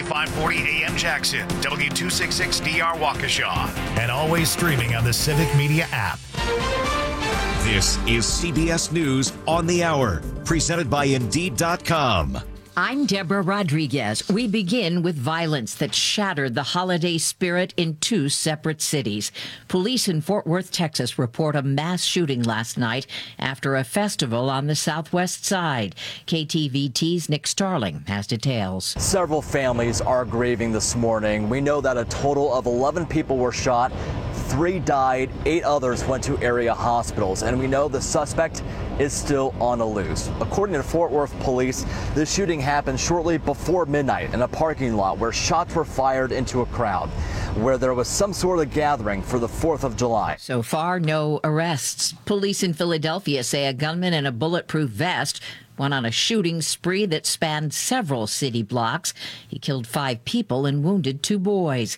540 AM Jackson, W266DR Waukesha, and always streaming on the Civic Media app. This is CBS News on the Hour, presented by Indeed.com. I'm Deborah Rodriguez. We begin with violence that shattered the holiday spirit in two separate cities. Police in Fort Worth, Texas report a mass shooting last night after a festival on the southwest side. KTVT's Nick Starling has details. Several families are grieving this morning. We know that a total of 11 people were shot. 3 died, 8 others went to area hospitals, and we know the suspect is still on the loose. According to Fort Worth police, the shooting happened shortly before midnight in a parking lot where shots were fired into a crowd where there was some sort of gathering for the 4th of July. So far, no arrests. Police in Philadelphia say a gunman in a bulletproof vest went on a shooting spree that spanned several city blocks. He killed 5 people and wounded 2 boys.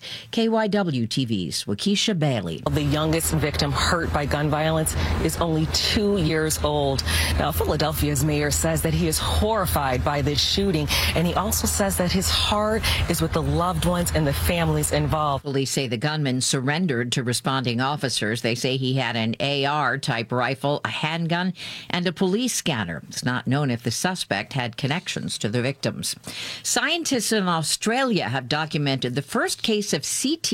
KYW TV's Waukesha Bailey. The youngest victim hurt by gun violence is only 2 years old. Now, Philadelphia's mayor says that he is horrified by this shooting, and he also says that his heart is with the loved ones and the families involved. Police say the gunman surrendered to responding officers. They say he had an AR-type rifle, a handgun, and a police scanner. It's not known if the suspect had connections to the victims. Scientists in Australia have documented the first case of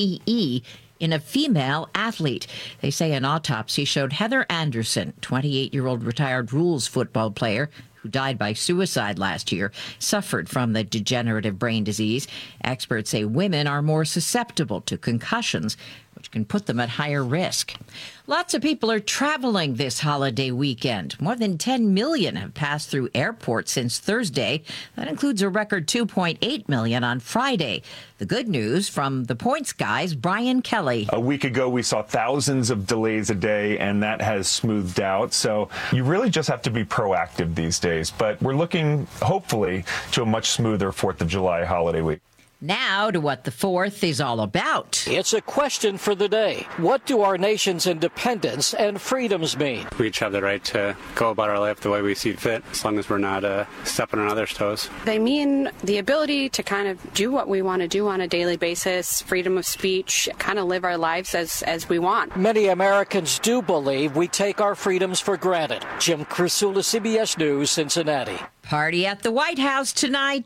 CTE in a female athlete. They say an autopsy showed Heather Anderson, 28-year-old retired rules football player, who died by suicide last year, suffered from the degenerative brain disease. Experts say women are more susceptible to concussions, which can put them at higher risk. Lots of people are traveling this holiday weekend. More than 10 million have passed through airports since Thursday. That includes a record 2.8 million on Friday. The good news from the Points guys, Brian Kelly. A week ago, we saw thousands of delays a day, and that has smoothed out. So you really just have to be proactive these days. But we're looking, hopefully, to a much smoother 4th of July holiday week. Now to what the 4th is all about. It's a question for the day. What do our nation's independence and freedoms mean? We each have the right to go about our life the way we see fit, as long as we're not stepping on others' toes. They mean the ability to kind of do what we want to do on a daily basis, freedom of speech, kind of live our lives as we want. Many Americans do believe we take our freedoms for granted. Jim Krasula, CBS News, Cincinnati. Party at the White House tonight.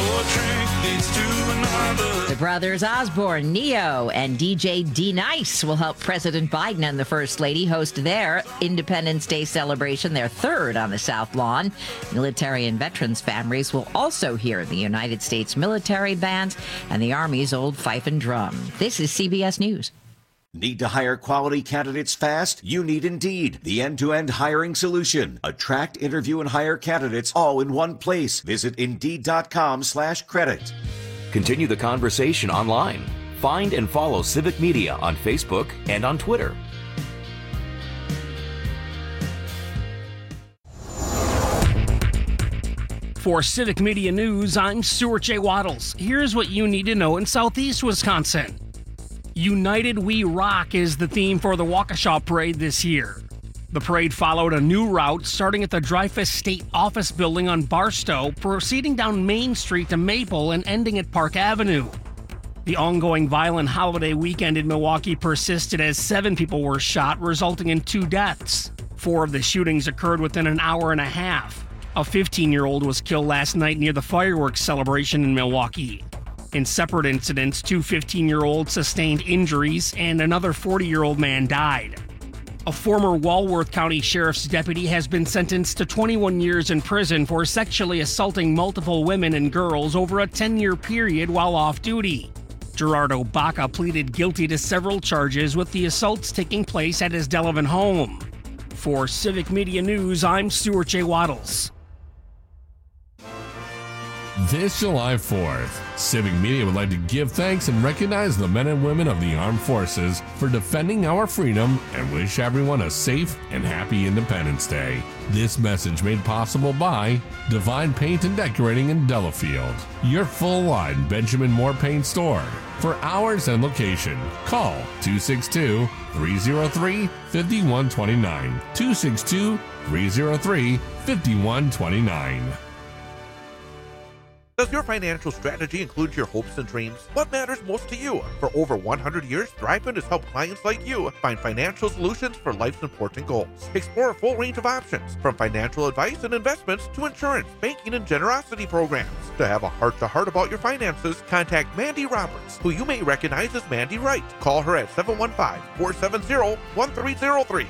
The brothers Osborne, Neo, and DJ D-Nice will help President Biden and the First Lady host their Independence Day celebration, their 3rd on the South Lawn. Military and veterans families will also hear the United States military bands and the Army's old fife and drum. This is CBS News. Need to hire quality candidates fast? You need Indeed, the end-to-end hiring solution. Attract, interview, and hire candidates all in one place. Visit Indeed.com/credit. Continue the conversation online. Find and follow Civic Media on Facebook and on Twitter. For Civic Media News, I'm Stuart J. Waddles. Here's what you need to know in Southeast Wisconsin. United We Rock is the theme for the Waukesha Parade this year. The parade followed a new route starting at the Dreyfus State Office Building on Barstow, proceeding down Main Street to Maple and ending at Park Avenue. The ongoing violent holiday weekend in Milwaukee persisted as 7 people were shot, resulting in 2 deaths. 4 of the shootings occurred within an hour and a half. A 15-year-old was killed last night near the fireworks celebration in Milwaukee. In separate incidents, 2 15-year-olds sustained injuries and another 40-year-old man died. A former Walworth County Sheriff's deputy has been sentenced to 21 years in prison for sexually assaulting multiple women and girls over a 10-year period while off duty. Gerardo Baca pleaded guilty to several charges, with the assaults taking place at his Delavan home. For Civic Media News, I'm Stuart J. Waddles. This July 4th, Civic Media would like to give thanks and recognize the men and women of the armed forces for defending our freedom and wish everyone a safe and happy Independence Day. This message made possible by Divine Paint and Decorating in Delafield, your full-line Benjamin Moore Paint store. For hours and location, call 262-303-5129, 262-303-5129. Does your financial strategy include your hopes and dreams? What matters most to you? For over 100 years, ThriveFund has helped clients like you find financial solutions for life's important goals. Explore a full range of options, from financial advice and investments to insurance, banking, and generosity programs. To have a heart-to-heart about your finances, contact Mandy Roberts, who you may recognize as Mandy Wright. Call her at 715-470-1303.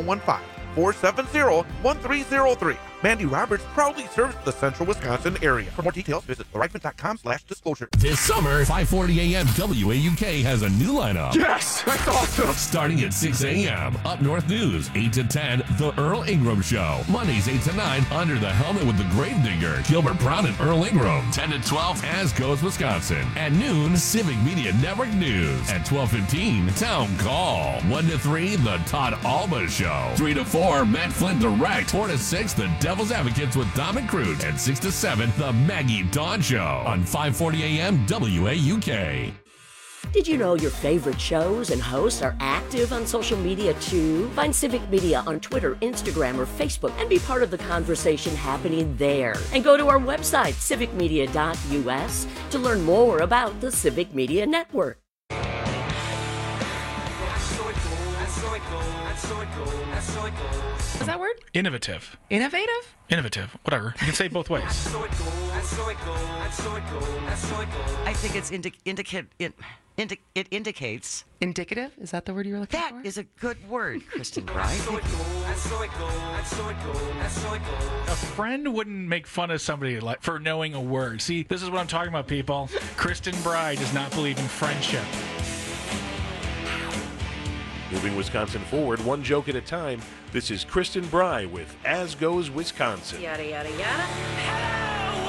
715-470-1303. Mandy Roberts proudly serves the central Wisconsin area. For more details, visit thrivefund.com/disclosure. This summer, 5:40 a.m. WAUK has a new lineup. Yes! That's awesome! Starting at 6 a.m. Up North News, 8 to 10, The Earl Ingram Show. Mondays, 8 to 9, Under the Helmet with the Gravedigger, Gilbert Brown and Earl Ingram. 10 to 12, As Goes Wisconsin. At noon, Civic Media Network News. At 12:15, Town Call. 1 to 3, The Todd Alba Show. 3 to 4, Matt Flynn Direct. 4 to 6, The Devil's Advocates with Dominic Cruz. And 6 to 7, The Maggie Dawn Show on 5:40 a.m. WAUK. Did you know your favorite shows and hosts are active on social media too? Find Civic Media on Twitter, Instagram, or Facebook and be part of the conversation happening there. And go to our website, civicmedia.us, to learn more about the Civic Media Network. Is that word? Innovative. Innovative? Innovative. Whatever. You can say it both ways. I think it's it indicates. Indicative? Is that the word you were looking for? That is a good word, Kristen Bry. A friend wouldn't make fun of somebody like for knowing a word. See, this is what I'm talking about, people. Kristen Bry does not believe in friendship. Moving Wisconsin forward, one joke at a time. This is Kristen Bry with As Goes Wisconsin. Yada, yada, yada. Hello,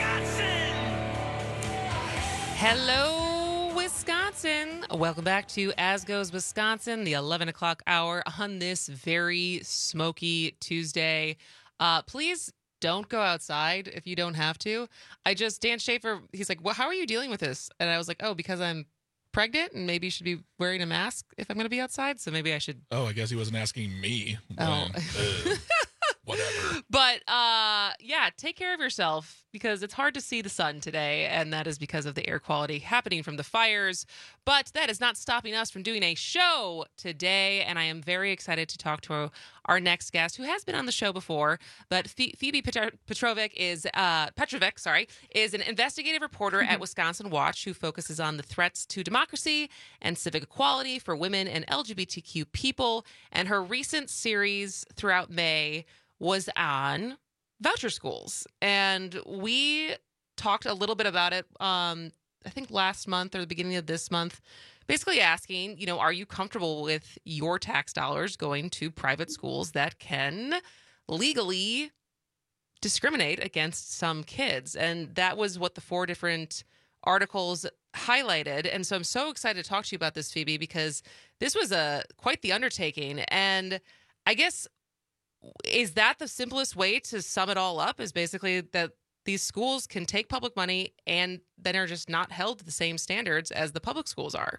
Wisconsin! Hello, Wisconsin. Welcome back to As Goes Wisconsin, the 11 o'clock hour on this very smoky Tuesday. Please don't go outside if you don't have to. Dan Schaefer, he's like, well, how are you dealing with this? And I was like, oh, because I'm pregnant and maybe should be wearing a mask if I'm going to be outside. So maybe I should. Oh, I guess he wasn't asking me. Oh. Whatever. But yeah, take care of yourself because it's hard to see the sun today, and that is because of the air quality happening from the fires. But that is not stopping us from doing a show today, and I am very excited to talk to our next guest, who has been on the show before. But Phoebe Petrovic is an investigative reporter at Wisconsin Watch who focuses on the threats to democracy and civic equality for women and LGBTQ people. And her recent series throughout May was on voucher schools. And we talked a little bit about it, I think last month or the beginning of this month, basically asking, are you comfortable with your tax dollars going to private schools that can legally discriminate against some kids? And that was what the 4 different articles highlighted. And so I'm so excited to talk to you about this, Phoebe, because this was quite the undertaking. And I guess, is that the simplest way to sum it all up, is basically that these schools can take public money and then are just not held to the same standards as the public schools are?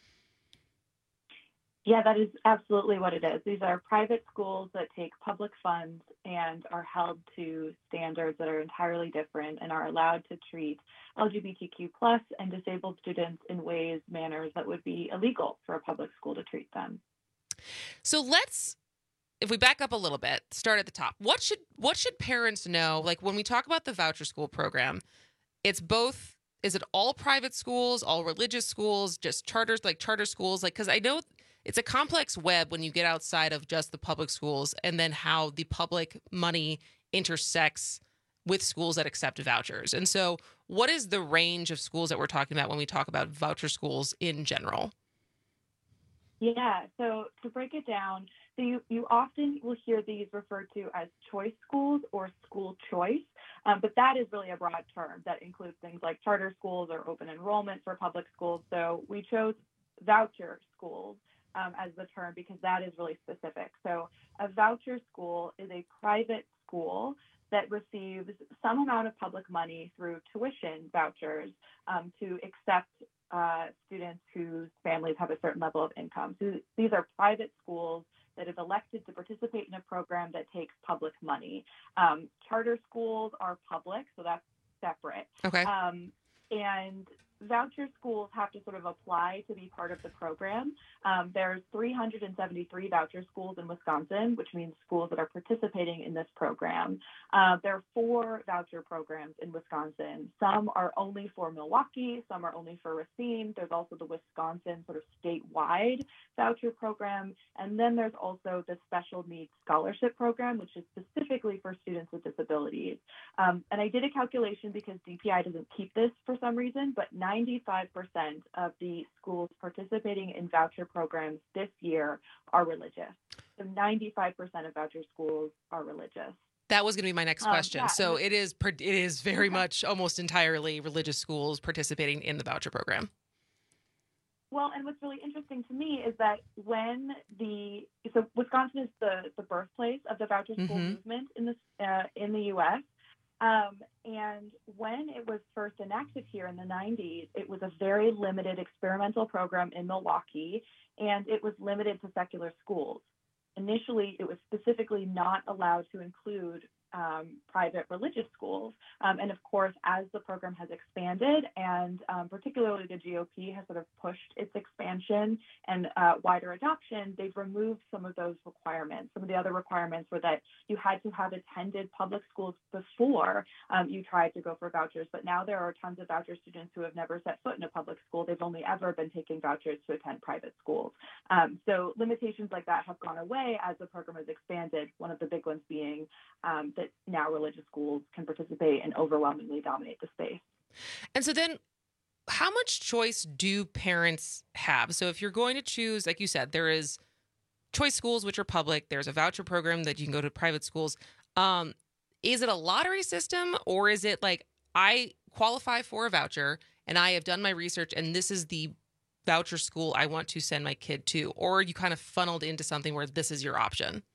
Yeah, that is absolutely what it is. These are private schools that take public funds and are held to standards that are entirely different and are allowed to treat LGBTQ plus and disabled students in manners that would be illegal for a public school to treat them. So if we back up a little bit, start at the top. What should parents know? Like when we talk about the voucher school program, it's both. Is it all private schools, all religious schools, just charter schools? Because I know it's a complex web when you get outside of just the public schools, and then how the public money intersects with schools that accept vouchers. And so, what is the range of schools that we're talking about when we talk about voucher schools in general? Yeah, so to break it down, so you often will hear these referred to as choice schools or school choice, but that is really a broad term that includes things like charter schools or open enrollment for public schools. So we chose voucher schools as the term because that is really specific. So a voucher school is a private school that receives some amount of public money through tuition vouchers to accept students whose families have a certain level of income. So these are private schools that have elected to participate in a program that takes public money. Charter schools are public, so that's separate. Okay. And voucher schools have to sort of apply to be part of the program. There's 373 voucher schools in Wisconsin, which means schools that are participating in this program. There are 4 voucher programs in Wisconsin. Some are only for Milwaukee, some are only for Racine. There's also the Wisconsin sort of statewide voucher program. And then there's also the Special Needs Scholarship Program, which is specifically for students with disabilities. And I did a calculation because DPI doesn't keep this for some reason, but 95% of the schools participating in voucher programs this year are religious. So 95% of voucher schools are religious. That was going to be my next question. Yeah, So it is very much almost entirely religious schools participating in the voucher program. Well, and what's really interesting to me is that so Wisconsin is the birthplace of the voucher school movement in the U.S. And when it was first enacted here in the 90s, it was a very limited experimental program in Milwaukee, and it was limited to secular schools. Initially, it was specifically not allowed to include private religious schools. And of course, as the program has expanded and particularly the GOP has sort of pushed its expansion and wider adoption, they've removed some of those requirements. Some of the other requirements were that you had to have attended public schools before you tried to go for vouchers. But now there are tons of voucher students who have never set foot in a public school. They've only ever been taking vouchers to attend private schools. So limitations like that have gone away as the program has expanded, one of the big ones being that now religious schools can participate and overwhelmingly dominate the space. And so then how much choice do parents have? So if you're going to choose, like you said, there is choice schools, which are public. There's a voucher program that you can go to private schools. Is it a lottery system, or is it like I qualify for a voucher and I have done my research and this is the voucher school I want to send my kid to? Or are you kind of funneled into something where this is your option?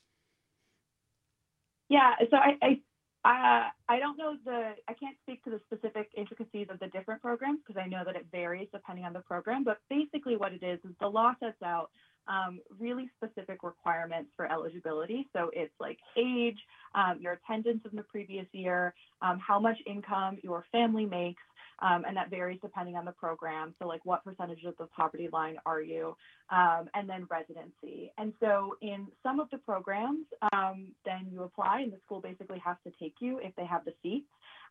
Yeah, so I don't know I can't speak to the specific intricacies of the different programs because I know that it varies depending on the program, but basically what it is the law sets out really specific requirements for eligibility. So it's like age, your attendance in the previous year, how much income your family makes, and that varies depending on the program. So like what percentage of the poverty line are you, and then residency. And so in some of the programs, then you apply and the school basically has to take you if they have the seats.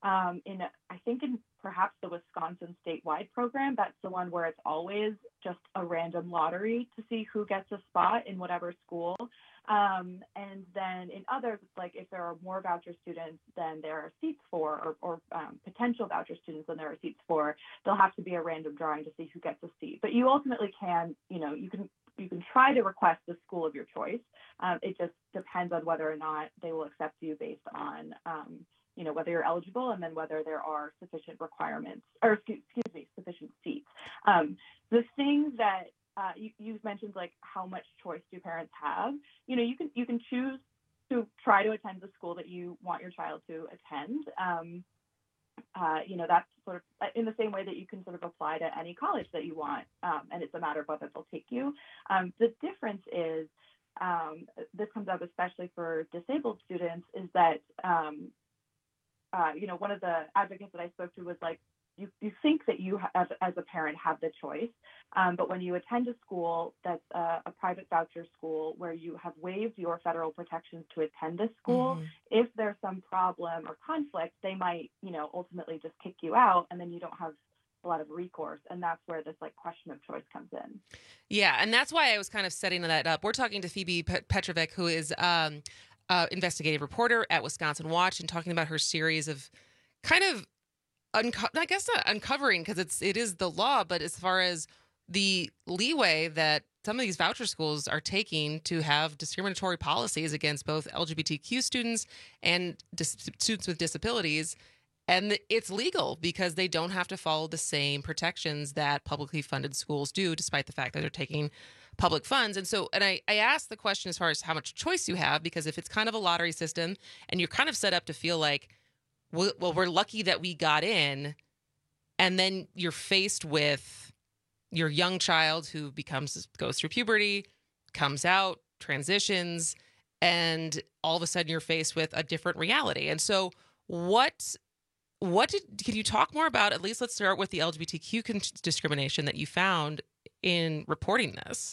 I think in perhaps the Wisconsin statewide program, that's the one where it's always just a random lottery to see who gets a spot in whatever school. And then in others, it's like if there are more voucher students than there are seats for, or potential voucher students than there are seats for, there'll have to be a random drawing to see who gets a seat. But you ultimately can, you can try to request the school of your choice. It just depends on whether or not they will accept you based on, whether you're eligible and then whether there are sufficient requirements, or sufficient seats. The thing that you've mentioned, like how much choice do parents have? You can choose to try to attend the school that you want your child to attend. That's sort of in the same way that you can sort of apply to any college that you want, and it's a matter of whether they'll take you. The difference is, this comes up especially for disabled students, is that, one of the advocates that I spoke to was like, you think that you as a parent have the choice, but when you attend a school that's a private voucher school where you have waived your federal protections to attend this school, if there's some problem or conflict, they might, ultimately just kick you out, and then you don't have a lot of recourse. And that's where this like question of choice comes in. Yeah, and that's why I was kind of setting that up. We're talking to Phoebe Petrovic, who is investigative reporter at Wisconsin Watch, and talking about her series of kind of I guess not uncovering, because it is the law, but as far as the leeway that some of these voucher schools are taking to have discriminatory policies against both LGBTQ students and students with disabilities. And it's legal because they don't have to follow the same protections that publicly funded schools do, despite the fact that they're taking public funds. And so, I asked the question as far as how much choice you have, because if it's kind of a lottery system and you're kind of set up to feel like, well, we're lucky that we got in, and then you're faced with your young child who goes through puberty, comes out, transitions, and all of a sudden you're faced with a different reality. And so what Can you talk more about, at least let's start with the LGBTQ discrimination that you found in reporting this?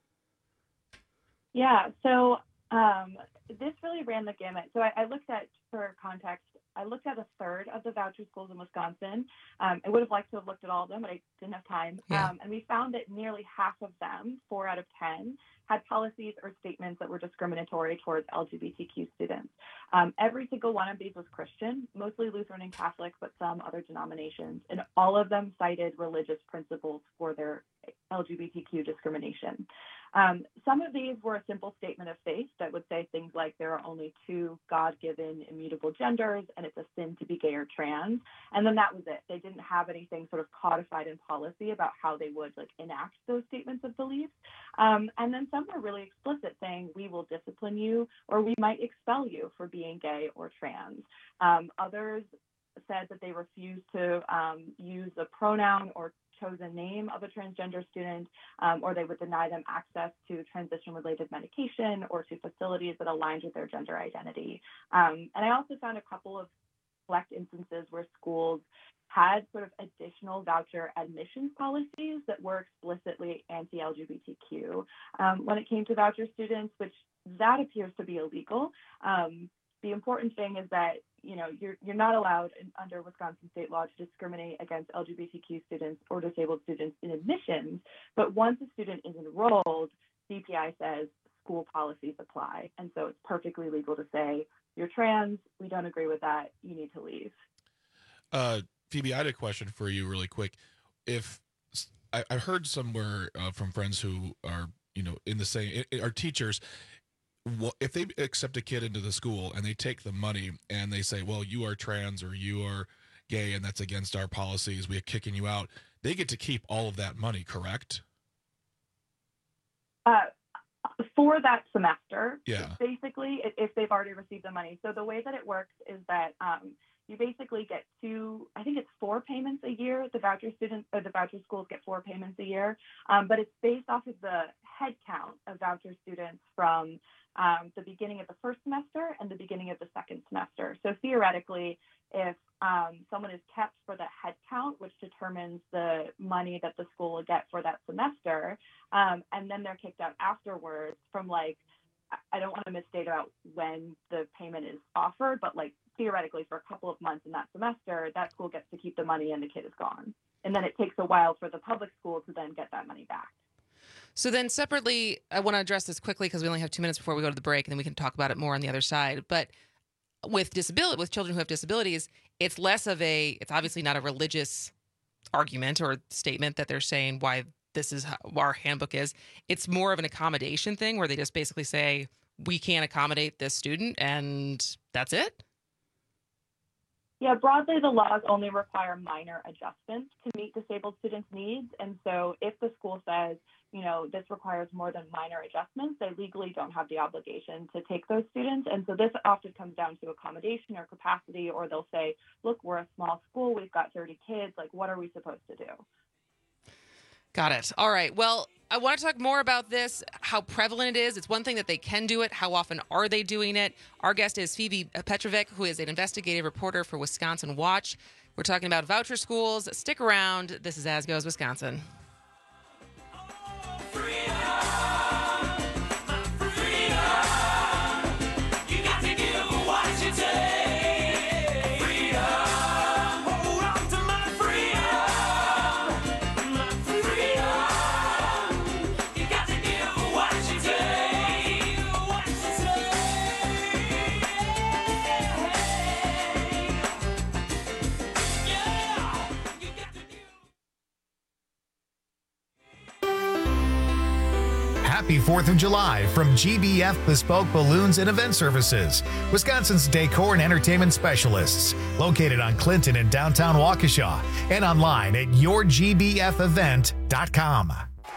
Yeah, so this really ran the gamut. So I looked at, for context, I looked at a third of the voucher schools in Wisconsin. I would have liked to have looked at all of them, but I didn't have time. Yeah. And we found that nearly half of them, 4 out of 10, had policies or statements that were discriminatory towards LGBTQ students. Every single one of these was Christian, mostly Lutheran and Catholic, but some other denominations. And all of them cited religious principles for their LGBTQ discrimination. Some of these were a simple statement of faith that would say things like there are only 2 God-given immutable genders and it's a sin to be gay or trans. And then that was it. They didn't have anything sort of codified in policy about how they would enact those statements of belief. And then some were really explicit, saying we will discipline you or we might expel you for being gay or trans. Others said that they refused to use a pronoun or chosen name of a transgender student, or they would deny them access to transition-related medication or to facilities that aligned with their gender identity. And I also found a couple of select instances where schools had sort of additional voucher admissions policies that were explicitly anti-LGBTQ when it came to voucher students, which that appears to be illegal. The important thing is that you're not allowed under Wisconsin state law to discriminate against LGBTQ students or disabled students in admissions. But once a student is enrolled, CPI says school policies apply. And so it's perfectly legal to say, you're trans, we don't agree with that, you need to leave. Phoebe, I had a question for you really quick. If I heard somewhere from friends who are, in the same, are teachers, if they accept a kid into the school and they take the money and they say, well, you are trans or you are gay and that's against our policies, we're kicking you out, they get to keep all of that money, correct? For that semester, yeah. Basically, if they've already received the money. So the way that it works is that you basically get 4 payments a year. The voucher schools get 4 payments a year, but it's based off of the head count of voucher students from the beginning of the first semester and the beginning of the second semester. So theoretically, if someone is kept for the head count, which determines the money that the school will get for that semester, and then they're kicked out afterwards from I don't want to misstate about when the payment is offered, but theoretically for a couple of months in that semester, that school gets to keep the money and the kid is gone. And then it takes a while for the public school to then get that money back. So then separately, I want to address this quickly because we only have 2 minutes before we go to the break, and then we can talk about it more on the other side. But with children who have disabilities, it's it's obviously not a religious argument or statement that they're saying why this is how our handbook is. It's more of an accommodation thing where they just basically say, we can't accommodate this student and that's it? Yeah, broadly, the laws only require minor adjustments to meet disabled students' needs. And so if the school says, this requires more than minor adjustments, they legally don't have the obligation to take those students. And so this often comes down to accommodation or capacity, or they'll say, look, we're a small school, we've got 30 kids, what are we supposed to do? Got it. All right. Well, I want to talk more about this, how prevalent it is. It's one thing that they can do it. How often are they doing it? Our guest is Phoebe Petrovic, who is an investigative reporter for Wisconsin Watch. We're talking about voucher schools. Stick around. This is As Goes Wisconsin. Happy 4th of July from GBF Bespoke Balloons and Event Services, Wisconsin's decor and entertainment specialists, located on Clinton in downtown Waukesha and online at yourgbfevent.com.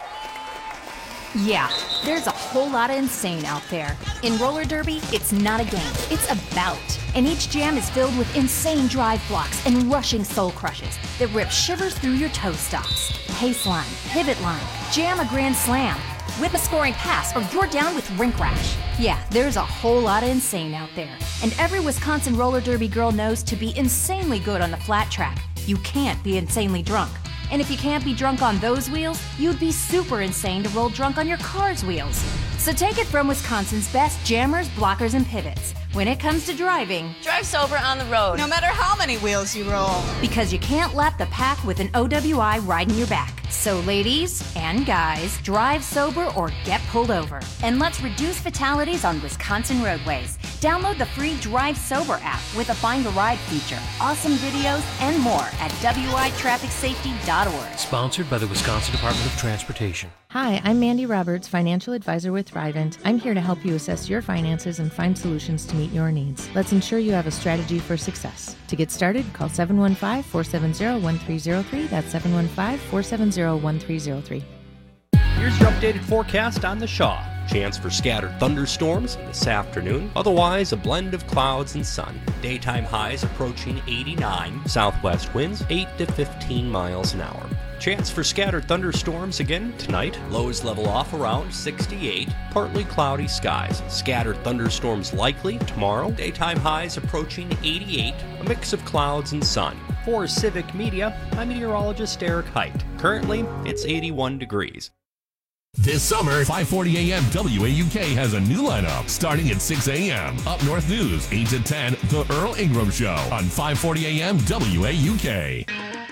Yeah, there's a whole lot of insane out there. In roller derby, it's not a game, it's a bout. And each jam is filled with insane drive blocks and rushing soul crushes that rip shivers through your toe stops. Pace line, pivot line, jam a grand slam. whip a scoring pass, or you're down with rink rash. Yeah, there's a whole lot of insane out there. And every Wisconsin roller derby girl knows to be insanely good on the flat track, you can't be insanely drunk. And if you can't be drunk on those wheels, you'd be super insane to roll drunk on your car's wheels. So take it from Wisconsin's best jammers, blockers, and pivots. When it comes to driving, drive sober on the road, no matter how many wheels you roll. Because you can't lap the pack with an OWI riding your back. So ladies and guys, drive sober or get pulled over. And let's reduce fatalities on Wisconsin roadways. Download the free Drive Sober app with a Find a Ride feature, awesome videos, and more at witrafficsafety.org. Sponsored by the Wisconsin Department of Transportation. Hi, I'm Mandy Roberts, financial advisor with Thrivent. I'm here to help you assess your finances and find solutions to meet your needs. Let's ensure you have a strategy for success. To get started, call 715-470-1303. That's 715-470-1303. Here's your updated forecast on the Shaw. Chance for scattered thunderstorms this afternoon. Otherwise, a blend of clouds and sun. Daytime highs approaching 89. Southwest winds 8 to 15 miles an hour. Chance for scattered thunderstorms again tonight. Lows level off around 68. Partly cloudy skies. Scattered thunderstorms likely tomorrow. Daytime highs approaching 88. A mix of clouds and sun. For Civic Media, I'm meteorologist Eric Height. Currently, it's 81 degrees. This summer, 5:40 a.m. WAUK has a new lineup starting at 6 a.m. Up North News, 8 to 10, The Earl Ingram Show on 5:40 a.m. WAUK.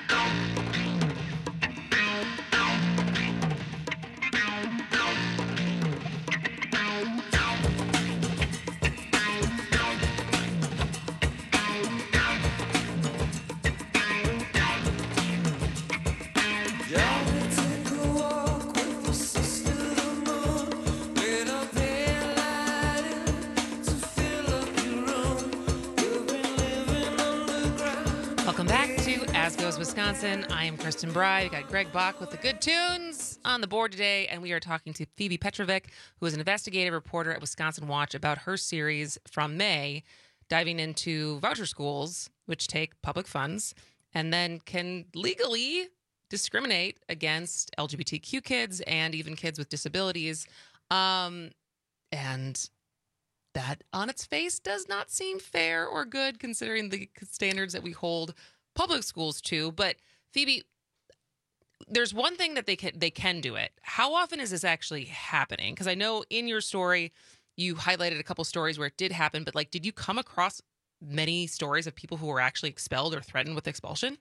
Wisconsin. I am Kristen Bry. We got Greg Bach with the good tunes on the board today, and we are talking to Phoebe Petrovic, who is an investigative reporter at Wisconsin Watch, about her series from May, diving into voucher schools, which take public funds and then can legally discriminate against LGBTQ kids and even kids with disabilities. And that on its face does not seem fair or good considering the standards that we hold public schools too. But Phoebe, there's one thing that they can do it. How often is this actually happening? Because I know in your story you highlighted a couple stories where it did happen, but did you come across many stories of people who were actually expelled or threatened with expulsion?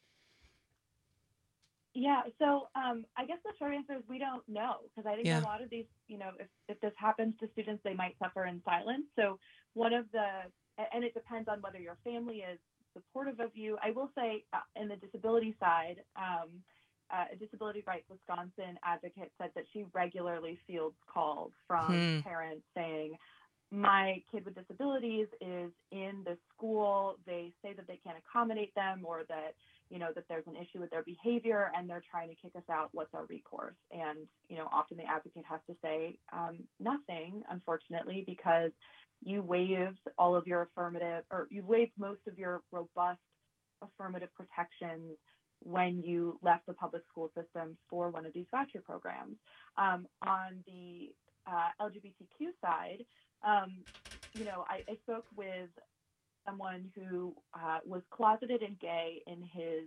Yeah, so I guess the short answer is we don't know, because I think a lot of these, if this happens to students, they might suffer in silence. So and it depends on whether your family is supportive of you. I will say in the disability side, a Disability Rights Wisconsin advocate said that she regularly fields calls from parents saying, my kid with disabilities is in the school. They say that they can't accommodate them, or that, that there's an issue with their behavior and they're trying to kick us out. What's our recourse? And, often the advocate has to say nothing, unfortunately, because you waived all of your you waived most of your robust affirmative protections when you left the public school system for one of these voucher programs. On the LGBTQ side, I spoke with someone who was closeted and gay in his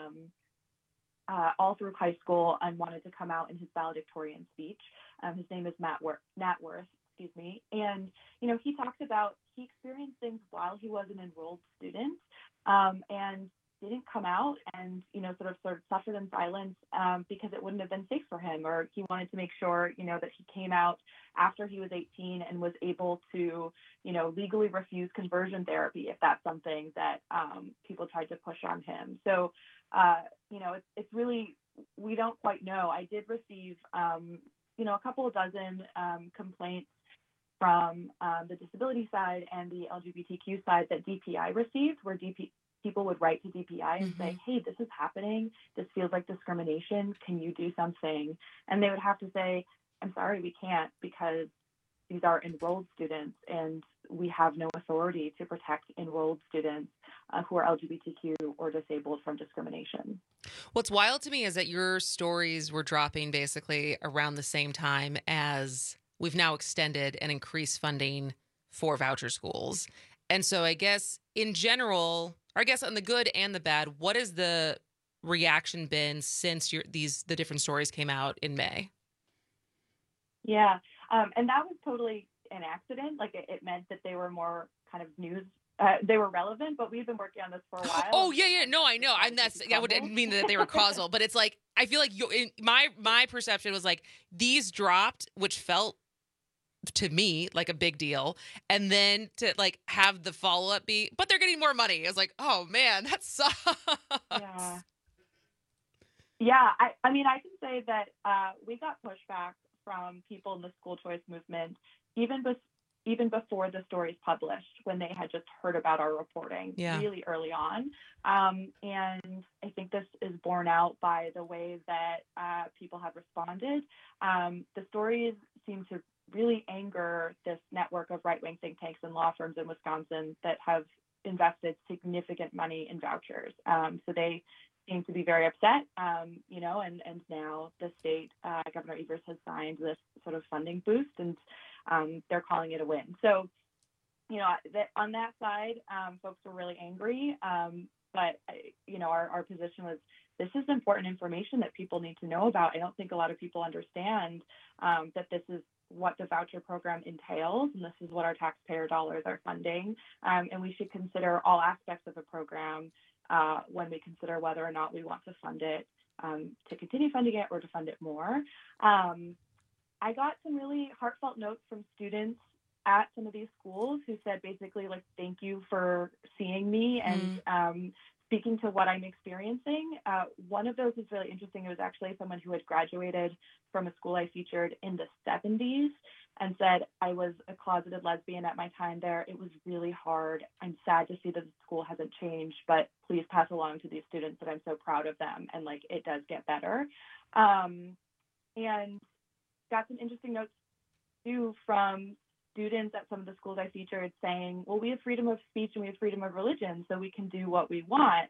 all through high school and wanted to come out in his valedictorian speech. His name is Nat Worth. And, he talked about he experienced things while he was an enrolled student and didn't come out and, sort of suffered in silence because it wouldn't have been safe for him, or he wanted to make sure, that he came out after he was 18 and was able to, legally refuse conversion therapy if that's something that people tried to push on him. So, it's really, we don't quite know. I did receive, a couple of dozen complaints from the disability side and the LGBTQ side that DPI received, where people would write to DPI and say, hey, this is happening. This feels like discrimination. Can you do something? And they would have to say, I'm sorry, we can't, because these are enrolled students and we have no authority to protect enrolled students who are LGBTQ or disabled from discrimination. What's wild to me is that your stories were dropping basically around the same time as we've now extended and increased funding for voucher schools. And so I guess in general, or I guess on the good and the bad, what has the reaction been since the different stories came out in May? Yeah, and that was totally an accident. Like it meant that they were more kind of news. They were relevant, but we've been working on this for a while. Oh yeah. No, I know. I wouldn't mean that they were causal, but it's like I feel like my perception was like these dropped, which felt to me like a big deal, and then to like have the follow up be, but they're getting more money. I was like, oh man, that sucks. Yeah. I mean, I can say that we got pushback from people in the school choice movement, even before the stories published, when they had just heard about our reporting really early on. And I think this is borne out by the way that people have responded. The stories seem to really anger this network of right-wing think tanks and law firms in Wisconsin that have invested significant money in vouchers. So they seem to be very upset, and now the state, Governor Evers has signed this sort of funding boost, and they're calling it a win. So, on that side, folks were really angry, but, our position was, this is important information that people need to know about. I don't think a lot of people understand that this is what the voucher program entails, and this is what our taxpayer dollars are funding, and we should consider all aspects of the program when we consider whether or not we want to fund it, to continue funding it or to fund it more. I got some really heartfelt notes from students at some of these schools who said basically like, thank you for seeing me and speaking to what I'm experiencing. One of those is really interesting. It was actually someone who had graduated from a school I featured in the 70s and said, I was a closeted lesbian at my time there. It was really hard. I'm sad to see that the school hasn't changed, but please pass along to these students that I'm so proud of them. And like, it does get better. And got some interesting notes too from students at some of the schools I featured saying, well, we have freedom of speech and we have freedom of religion, so we can do what we want.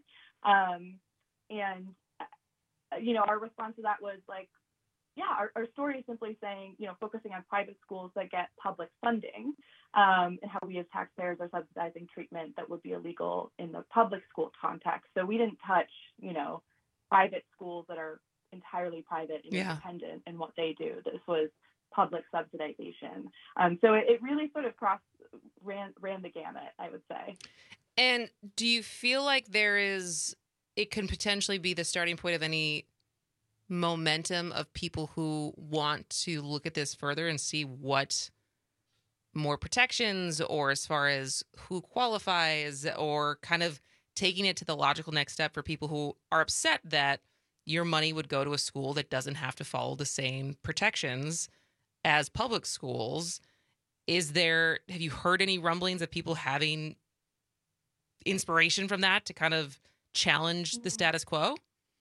Our response to that was like, our story is simply saying, focusing on private schools that get public funding, and how we as taxpayers are subsidizing treatment that would be illegal in the public school context. So we didn't touch, private schools that are entirely private and independent in what they do. This was public subsidization. So it really sort of ran the gamut, I would say. And do you feel like it can potentially be the starting point of any momentum of people who want to look at this further and see what more protections, or as far as who qualifies, or kind of taking it to the logical next step for people who are upset that your money would go to a school that doesn't have to follow the same protections as public schools? Have you heard any rumblings of people having inspiration from that to kind of challenge the status quo?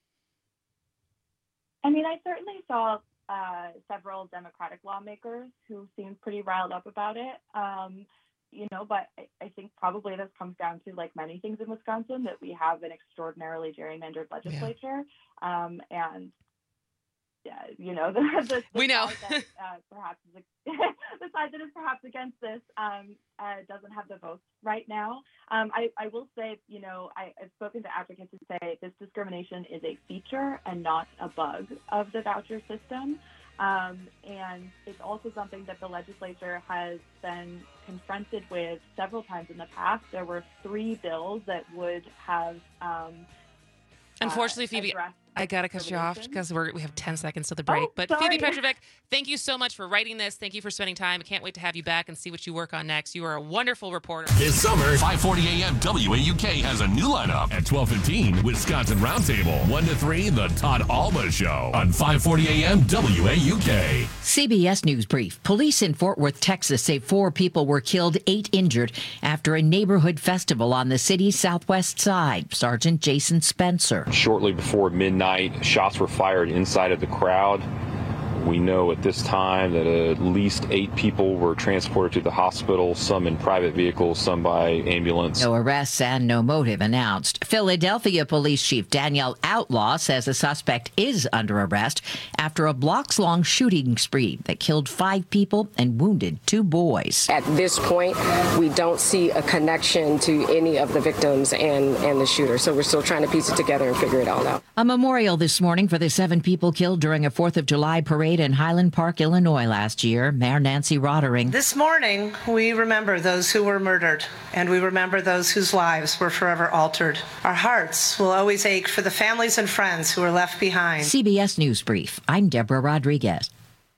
I mean, I certainly saw several Democratic lawmakers who seemed pretty riled up about it. But I think probably this comes down to, like many things in Wisconsin, that we have an extraordinarily gerrymandered legislature. We know. That, perhaps the side that is perhaps against this doesn't have the votes right now. I will say, I've spoken to advocates who say this discrimination is a feature and not a bug of the voucher system. And it's also something that the legislature has been confronted with several times in the past. There were 3 bills that would have unfortunately, Phoebe, I got to cut you off because we have 10 seconds to the break. But sorry. Phoebe Petrovic, thank you so much for writing this. Thank you for spending time. I can't wait to have you back and see what you work on next. You are a wonderful reporter. This summer, 540 AM WAUK has a new lineup. At 12:15, Wisconsin Roundtable. 1 to 3, The Todd Alba Show on 540 AM WAUK. CBS News Brief. Police in Fort Worth, Texas say 4 people were killed, 8 injured after a neighborhood festival on the city's southwest side. Sergeant Jason Spencer. Shortly before midnight, shots were fired inside of the crowd. We know at this time that at least 8 people were transported to the hospital, some in private vehicles, some by ambulance. No arrests and no motive announced. Philadelphia Police Chief Danielle Outlaw says the suspect is under arrest after a blocks-long shooting spree that killed 5 people and wounded 2 boys. At this point, we don't see a connection to any of the victims and the shooter, so we're still trying to piece it together and figure it all out. A memorial this morning for the 7 people killed during a 4th of July parade in Highland Park, Illinois last year. Mayor Nancy Roddering. This morning, we remember those who were murdered, and we remember those whose lives were forever altered. Our hearts will always ache for the families and friends who were left behind. CBS News Brief. I'm Deborah Rodriguez.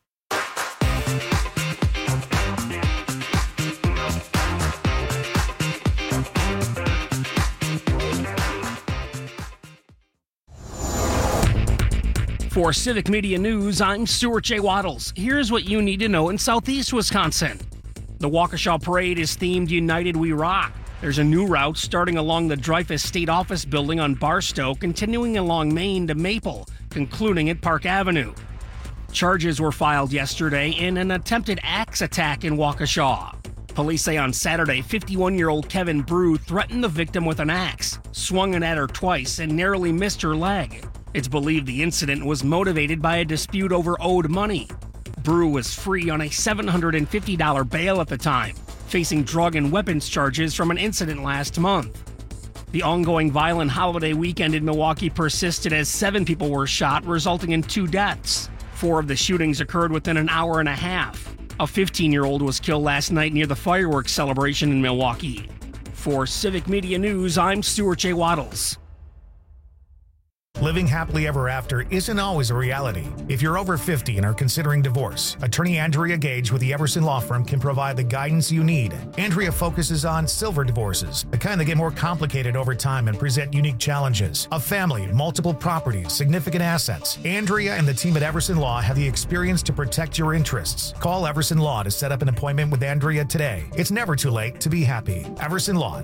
For Civic Media News, I'm Stuart J. Waddles. Here's what you need to know in Southeast Wisconsin. The Waukesha Parade is themed United We Rock. There's a new route starting along the Dreyfus State Office building on Barstow, continuing along Main to Maple, concluding at Park Avenue. Charges were filed yesterday in an attempted axe attack in Waukesha. Police say on Saturday, 51-year-old Kevin Brew threatened the victim with an axe, swung it at her twice, and narrowly missed her leg. It's believed the incident was motivated by a dispute over owed money. Brew was free on a $750 bail at the time, facing drug and weapons charges from an incident last month. The ongoing violent holiday weekend in Milwaukee persisted as 7 people were shot, resulting in 2 deaths. 4 of the shootings occurred within an hour and a half. A 15-year-old was killed last night near the fireworks celebration in Milwaukee. For Civic Media News, I'm Stuart J. Waddles. Living happily ever after isn't always a reality. If you're over 50 and are considering divorce, attorney Andrea Gage with the Everson Law Firm can provide the guidance you need. Andrea focuses on silver divorces, the kind that get more complicated over time and present unique challenges. A family, multiple properties, significant assets. Andrea and the team at Everson Law have the experience to protect your interests. Call Everson Law to set up an appointment with Andrea today. It's never too late to be happy. Everson Law,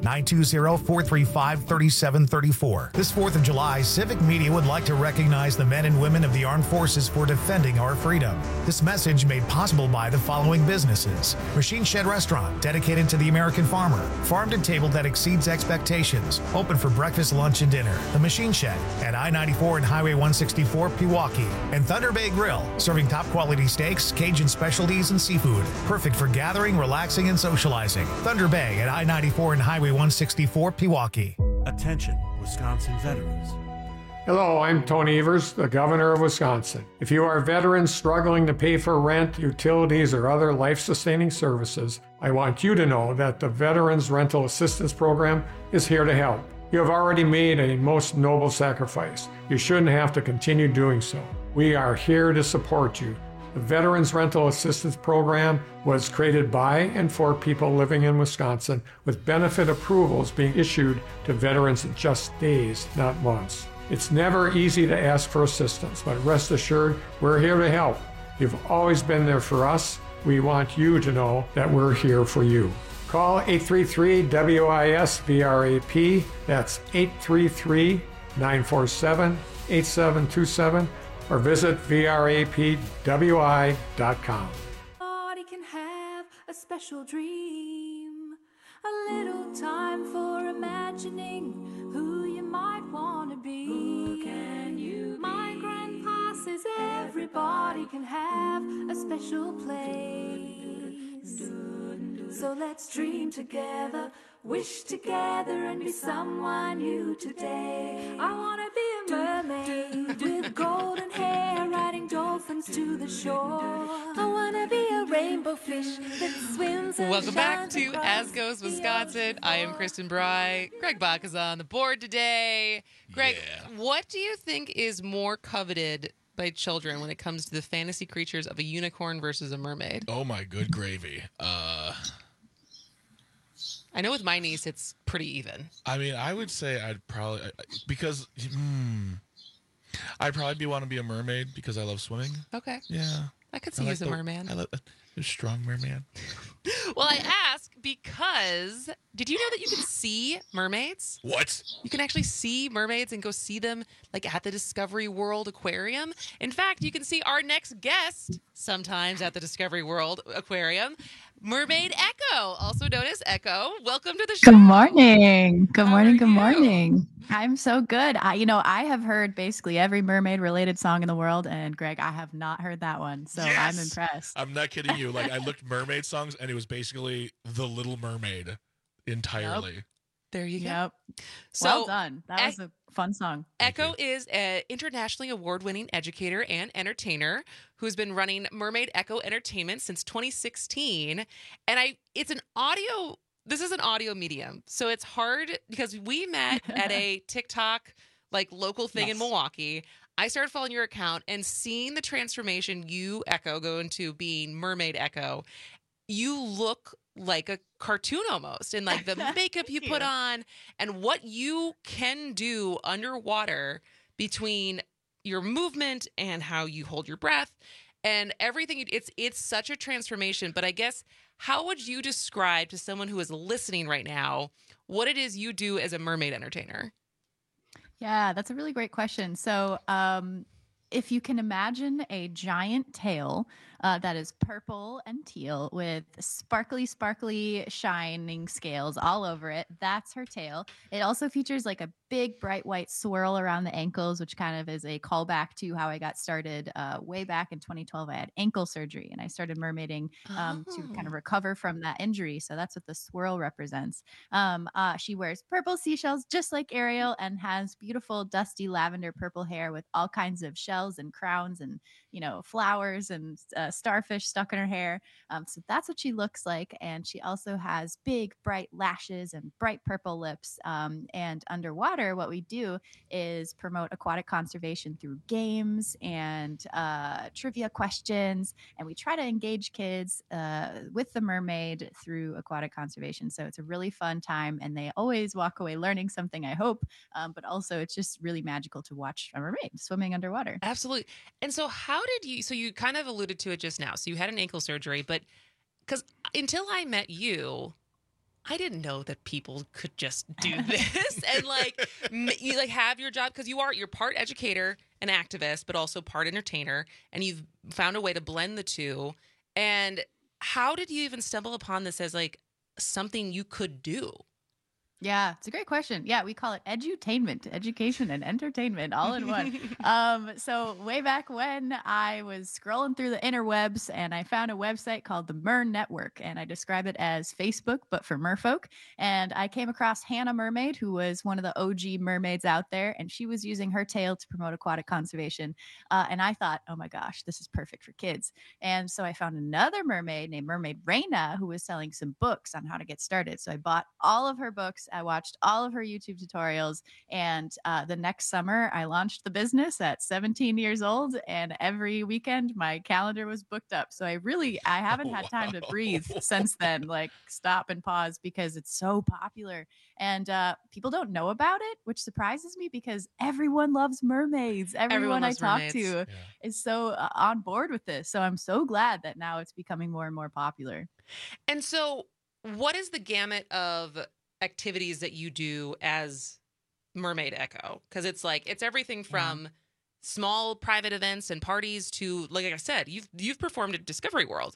920-435-3734. This 4th of July, Civic Media would like to recognize the men and women of the armed forces for defending our freedom. This message made possible by the following businesses: Machine Shed Restaurant, dedicated to the American farmer. Farm to table that exceeds expectations. Open for breakfast, lunch, and dinner. The Machine Shed at I-94 and Highway 164, Pewaukee. And Thunder Bay Grill, serving top quality steaks, Cajun specialties, and seafood. Perfect for gathering, relaxing, and socializing. Thunder Bay at I-94 and Highway 164, Pewaukee. Attention, Wisconsin veterans. Hello, I'm Tony Evers, the Governor of Wisconsin. If you are veterans struggling to pay for rent, utilities, or other life-sustaining services, I want you to know that the Veterans Rental Assistance Program is here to help. You have already made a most noble sacrifice. You shouldn't have to continue doing so. We are here to support you. The Veterans Rental Assistance Program was created by and for people living in Wisconsin, with benefit approvals being issued to veterans in just days, not months. It's never easy to ask for assistance, but rest assured, we're here to help. You've always been there for us. We want you to know that we're here for you. Call 833-WIS-VRAP. That's 833-947-8727, or visit vrapwi.com. Everybody can have a special dream, a little time for imagining who you might want to be. Who can you be? My grandpa says everybody can have a special place. So let's dream together, wish together, and be someone new today. I want to be a mermaid with golden hair, riding dolphins to the shore. I want to be a rainbow fish that swims and Welcome back shines to across As Goes Wisconsin. I am Kristen Bry. Greg Bach is on the board today. Greg, what do you think is more coveted by children when it comes to the fantasy creatures of a unicorn versus a mermaid? Oh my good gravy. I know with my niece it's pretty even. I mean, I would say I'd probably, I'd probably want to be a mermaid because I love swimming. Okay. Yeah. I could see you as a merman. I love a strong merman. Well, I ask because did you know that you can see mermaids? What? You can actually see mermaids and go see them like at the Discovery World Aquarium. In fact, you can see our next guest sometimes at the Discovery World Aquarium, Mermaid Echo, also known as Echo. Welcome to the show. Good morning. Good morning. Good morning. I'm so good. I have heard basically every mermaid related song in the world, and Greg, I have not heard that one. So I'm impressed. I'm not kidding you. Like I looked mermaid songs and it was basically The Little Mermaid entirely. Yep. There you go. Yep. So, well done. That was a fun song. Echo is an internationally award-winning educator and entertainer who's been running Mermaid Echo Entertainment since 2016. And this is an audio medium. So it's hard because we met at a TikTok like local thing in Milwaukee. I started following your account and seeing the transformation you, Echo, go into being Mermaid Echo. You look like a cartoon almost, and like the makeup you put on and what you can do underwater between your movement and how you hold your breath and everything. It's such a transformation. But I guess, how would you describe to someone who is listening right now what it is you do as a mermaid entertainer? Yeah, that's a really great question. So, if you can imagine a giant tail that is purple and teal with sparkly, shining scales all over it, that's her tail. It also features like a big, bright white swirl around the ankles, which kind of is a callback to how I got started way back in 2012. I had ankle surgery and I started mermaiding to kind of recover from that injury. So that's what the swirl represents. She wears purple seashells just like Ariel and has beautiful, dusty lavender purple hair with all kinds of shells and crowns and, flowers and starfish stuck in her hair. So that's what she looks like. And she also has big, bright lashes and bright purple lips. And underwater, what we do is promote aquatic conservation through games and trivia questions. And we try to engage kids with the mermaid through aquatic conservation. So it's a really fun time. And they always walk away learning something, I hope. But also, it's just really magical to watch a mermaid swimming underwater. Absolutely. And so you kind of alluded to it just now. So you had an ankle surgery, but because until I met you, I didn't know that people could just do this and you have your job, because you're part educator and activist, but also part entertainer, and you've found a way to blend the two. And how did you even stumble upon this as something you could do? Yeah, it's a great question. Yeah, we call it edutainment, education and entertainment all in one. So way back when I was scrolling through the interwebs and I found a website called the Mer Network, and I describe it as Facebook, but for merfolk. And I came across Hannah Mermaid, who was one of the OG mermaids out there, and she was using her tail to promote aquatic conservation. And I thought, oh my gosh, this is perfect for kids. And so I found another mermaid named Mermaid Reina, who was selling some books on how to get started. So I bought all of her books. I watched all of her YouTube tutorials, and the next summer I launched the business at 17 years old, and every weekend my calendar was booked up. So I haven't had time to breathe since then, stop and pause, because it's so popular. And people don't know about it, which surprises me because everyone loves mermaids. Everyone I talk to is so on board with this. So I'm so glad that now it's becoming more and more popular. And so what is the gamut of activities that you do as Mermaid Echo? Because it's everything from small private events and parties to, like I said, you've performed at Discovery World.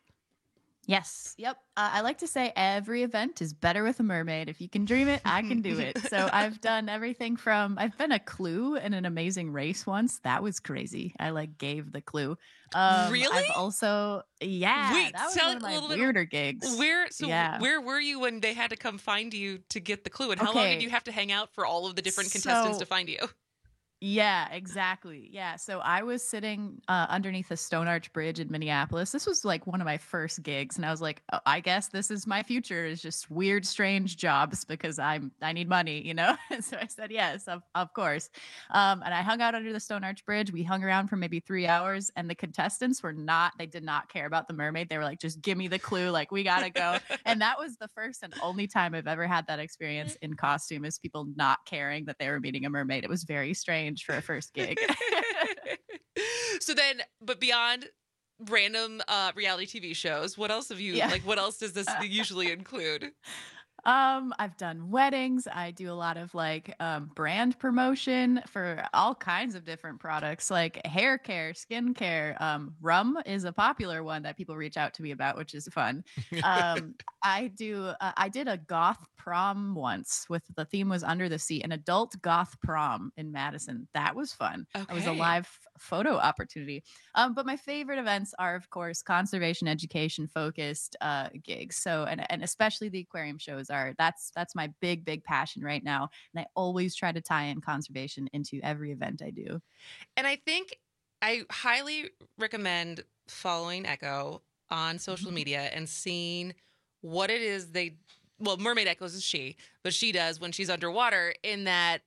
Yes. Yep. I like to say every event is better with a mermaid. If you can dream it, I can do it. So I've done everything from, I've been a Clue in an Amazing Race once. That was crazy. I gave the clue. Really? I've also, Wait, that was one of my weirder gigs. Where were you when they had to come find you to get the clue? And how long did you have to hang out for all of the different contestants to find you? Yeah, exactly. Yeah. So I was sitting underneath a Stone Arch Bridge in Minneapolis. This was one of my first gigs. And I was like, oh, I guess this is my future, is just weird, strange jobs because I need money, So I said, yes, of course. And I hung out under the Stone Arch Bridge. We hung around for maybe 3 hours, and the contestants they did not care about the mermaid. They were like, just give me the clue. We got to go. And that was the first and only time I've ever had that experience in costume, is people not caring that they were meeting a mermaid. It was very strange for a first gig. So then, but beyond random reality TV shows. What else have you like? What else does this usually include? I've done weddings. I do a lot of like brand promotion for all kinds of different products, like hair care, skin care. Rum is a popular one that people reach out to me about, which is fun. I did a goth prom once with the theme was Under the Sea, an adult goth prom in Madison. That was fun. It was a live photo opportunity. But my favorite events are, of course, conservation education focused gigs. So, and especially the aquarium shows that's my big passion right now. And I always try to tie in conservation into every event I do. And I think I highly recommend following Echo on social media and seeing what it is Mermaid Echoes is she, but she does when she's underwater, in that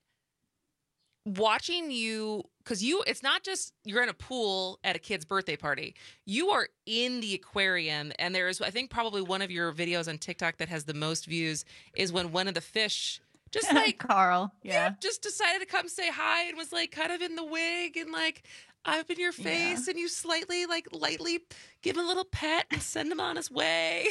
watching you, because it's not just you're in a pool at a kid's birthday party. You are in the aquarium, and there's, I think, probably one of your videos on TikTok that has the most views is when one of the fish just like Carl, just decided to come say hi and was like kind of in the wig and like up in your face, and you lightly give him a little pet and send him on his way.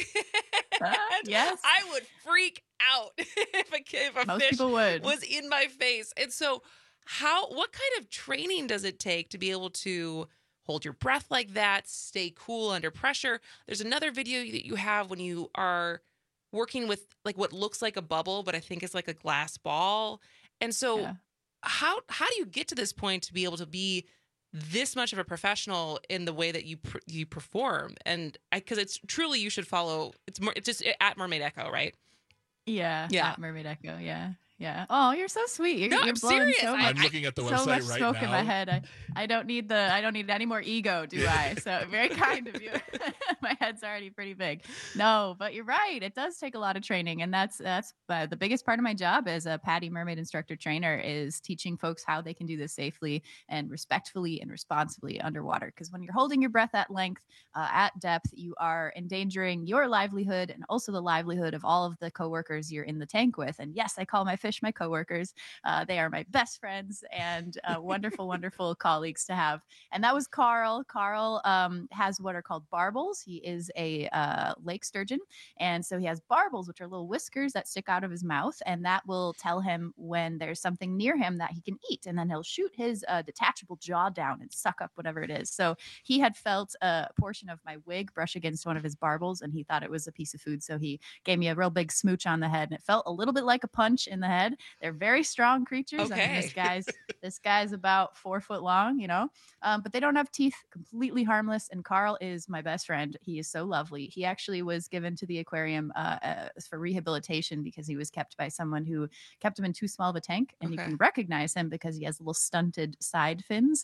Yes, I would freak out if a Most fish people would. was in my face. And so what kind of training does it take to be able to hold your breath like that, stay cool under pressure? There's another video that you have when you are working with like what looks like a bubble, but I think it's like a glass ball. And so how do you get to this point to be able to be this much of a professional in the way that you perform? And because it's truly, you should follow, it's just at Mermaid Echo, right? Yeah. At Mermaid Echo. Yeah. Oh, you're so sweet. I'm serious. I'm looking at the so website much right smoke now. in my head. I don't need any more ego, do I? So very kind of you. My head's already pretty big. No, but you're right. It does take a lot of training, and that's the biggest part of my job as a PADI mermaid instructor trainer is teaching folks how they can do this safely and respectfully and responsibly underwater. Because when you're holding your breath at length, at depth, you are endangering your livelihood and also the livelihood of all of the coworkers you're in the tank with. And yes, I call my fish my coworkers. They are my best friends and wonderful colleagues to have. And that was Carl. Carl has what are called barbels. He is a lake sturgeon. And so he has barbels, which are little whiskers that stick out of his mouth. And that will tell him when there's something near him that he can eat. And then he'll shoot his detachable jaw down and suck up whatever it is. So he had felt a portion of my wig brush against one of his barbels, and he thought it was a piece of food. So he gave me a real big smooch on the head, and it felt a little bit like a punch in the head. They're very strong creatures. Okay. I mean, this guy's about 4 foot long, but they don't have teeth, completely harmless. And Carl is my best friend. He is so lovely. He actually was given to the aquarium for rehabilitation because he was kept by someone who kept him in too small of a tank. And you can recognize him because he has little stunted side fins.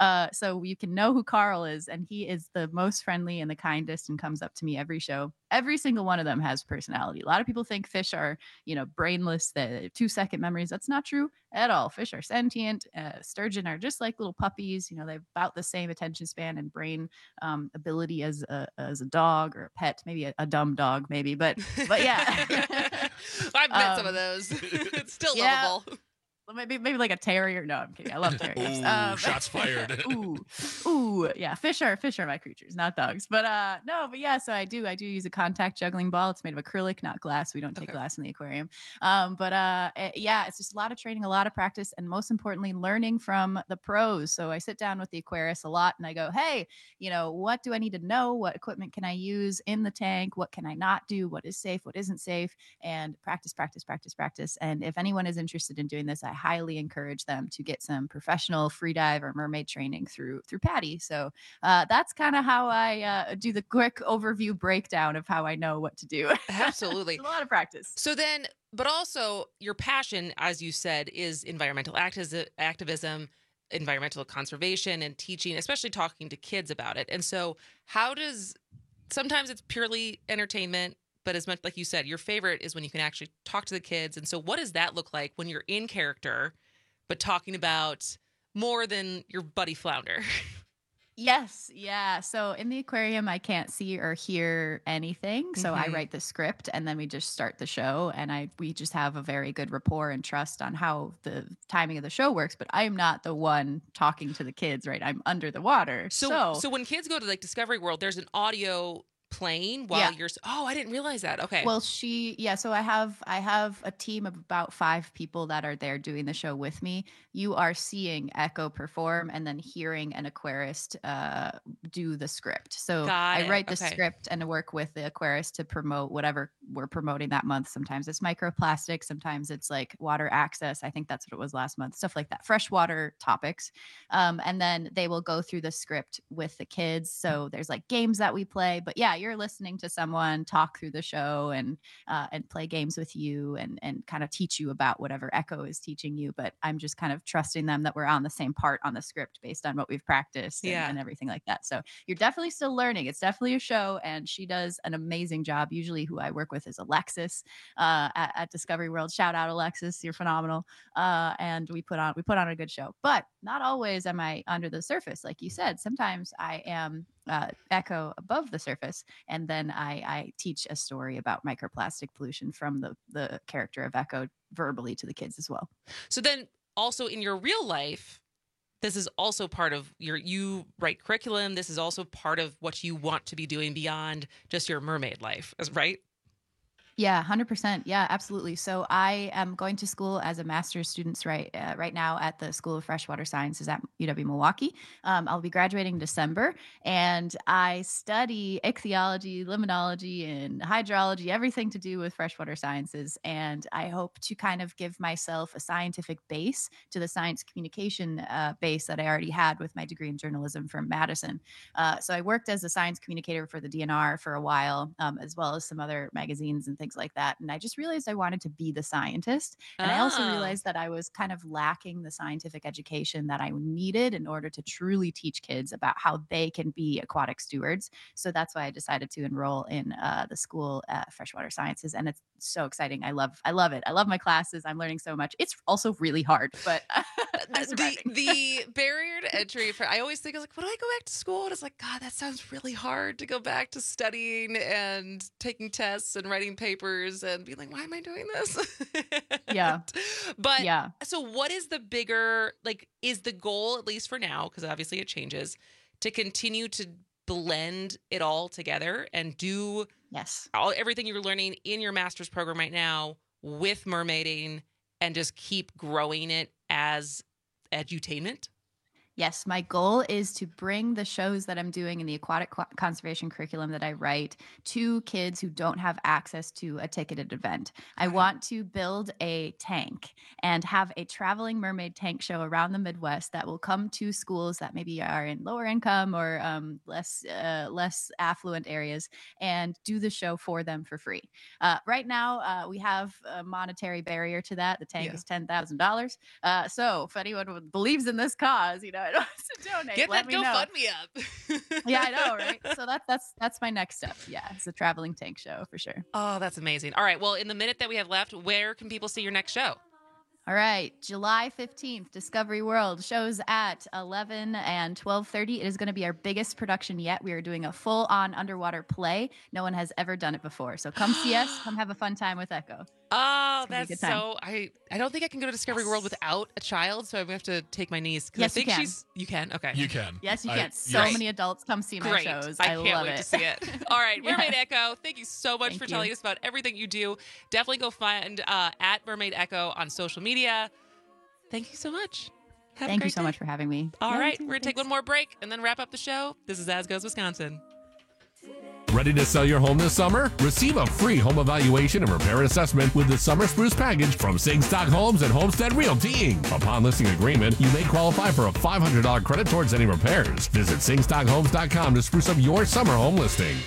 So you can know who Carl is. And he is the most friendly and the kindest and comes up to me every show. Every single one of them has personality. A lot of people think fish are, brainless, the 2-second memories. That's not true at all. Fish are sentient. Sturgeon are just like little puppies. They have about the same attention span and brain ability as a dog or a pet, maybe a dumb dog, maybe. But yeah. I've met some of those. It's still lovable. Maybe like a terrier. No, I'm kidding. I love terriers. Shots fired. Yeah. Fish are my creatures, not dogs. But yeah. So I do use a contact juggling ball. It's made of acrylic, not glass. We don't take glass in the aquarium. It's just a lot of training, a lot of practice, and most importantly, learning from the pros. So I sit down with the aquarist a lot, and I go, hey, what do I need to know? What equipment can I use in the tank? What can I not do? What is safe? What isn't safe? And practice. And if anyone is interested in doing this, I highly encourage them to get some professional free dive or mermaid training through PADI. So that's kind of how I do the quick overview breakdown of how I know what to do. Absolutely. A lot of practice. So then, but also your passion, as you said, is environmental activism, environmental conservation, and teaching, especially talking to kids about it. And so sometimes it's purely entertainment, but as much like you said, your favorite is when you can actually talk to the kids. And so what does that look like when you're in character, but talking about more than your buddy flounder? Yes. Yeah. So in the aquarium, I can't see or hear anything. So I Mhm. write the script and then we just start the show. And we just have a very good rapport and trust on how the timing of the show works. But I'm not the one talking to the kids, right? I'm under the water. So when kids go to like Discovery World, there's an audio playing while you're. Oh, I didn't realize that. Okay. Well, so I have a team of about 5 people that are there doing the show with me. You are seeing Echo perform and then hearing an aquarist do the script. So Got I it. write the Okay. script and work with the aquarist to promote whatever we're promoting that month. Sometimes it's microplastics, sometimes it's like water access. I think that's what it was last month, stuff like that, freshwater topics. And then they will go through the script with the kids. So there's like games that we play, but yeah, you're listening to someone talk through the show and play games with you and kind of teach you about whatever Echo is teaching you. But I'm just kind of trusting them that we're on the same part on the script based on what we've practiced and everything like that. So you're definitely still learning. It's definitely a show, and she does an amazing job. Usually who I work with is Alexis at Discovery World. Shout out, Alexis. You're phenomenal. And we put on a good show, but not always am I under the surface. Like you said, sometimes I am Echo above the surface, and then I teach a story about microplastic pollution from the character of Echo verbally to the kids as well. So then also in your real life, this is also part of you write curriculum. This is also part of what you want to be doing beyond just your mermaid life, right? Yeah, 100%. Yeah, absolutely. So I am going to school as a master's student right now at the School of Freshwater Sciences at UW-Milwaukee. I'll be graduating December, and I study ichthyology, limnology, and hydrology, everything to do with freshwater sciences. And I hope to kind of give myself a scientific base to the science communication base that I already had with my degree in journalism from Madison. So I worked as a science communicator for the DNR for a while, as well as some other magazines and things like that. And I just realized I wanted to be the scientist. And I also realized that I was kind of lacking the scientific education that I needed in order to truly teach kids about how they can be aquatic stewards. So that's why I decided to enroll in the school at Freshwater Sciences. And it's so exciting. I love it. I love my classes. I'm learning so much. It's also really hard, but the barrier to entry for, I always think, I was like, would I go back to school? And it's like, God, that sounds really hard to go back to studying and taking tests and writing papers and being like, why am I doing this? Yeah. But yeah. So what is the bigger, like, is the goal, at least for now, because obviously it changes, to continue to blend it all together and do everything you're learning in your master's program right now with mermaiding and just keep growing it as edutainment? Yes, my goal is to bring the shows that I'm doing in the aquatic conservation curriculum that I write to kids who don't have access to a ticketed event. I want to build a tank and have a traveling mermaid tank show around the Midwest that will come to schools that maybe are in lower income or less affluent areas and do the show for them for free. Right now, we have a monetary barrier to that. The tank is $10,000. So if anyone believes in this cause, I don't have to donate. Get Let that me know. GoFundMe up. Yeah, I know, right? So that's my next step. Yeah, it's a traveling tank show for sure. Oh, that's amazing. All right. Well, in the minute that we have left, where can people see your next show? All right, July 15th, Discovery World shows at 11 and 12:30. It is going to be our biggest production yet. We are doing a full-on underwater play. No one has ever done it before. So come see us. Come have a fun time with Echo. Oh, that's so. I don't think I can go to Discovery World without a child, so I'm going to have to take my niece. Yes, I think you can. You can? Okay. You can. Yes, you can. So many adults come see my shows. I can't love wait it. to see it. All right, Yeah. Mermaid Echo, thank you so much Thank for you. telling us about everything you do. Definitely go find at Mermaid Echo on social media. Thank you so much. Have a Thank you great so day. much for having me. All Yeah, you right, too. we're going to take one more break and then wrap up the show. This is As Goes Wisconsin. Ready to sell your home this summer? Receive a free home evaluation and repair assessment with the Summer Spruce Package from Singstock Homes and Homestead Realty. Upon listing agreement, you may qualify for a $500 credit towards any repairs. Visit singstockhomes.com to spruce up your summer home listing.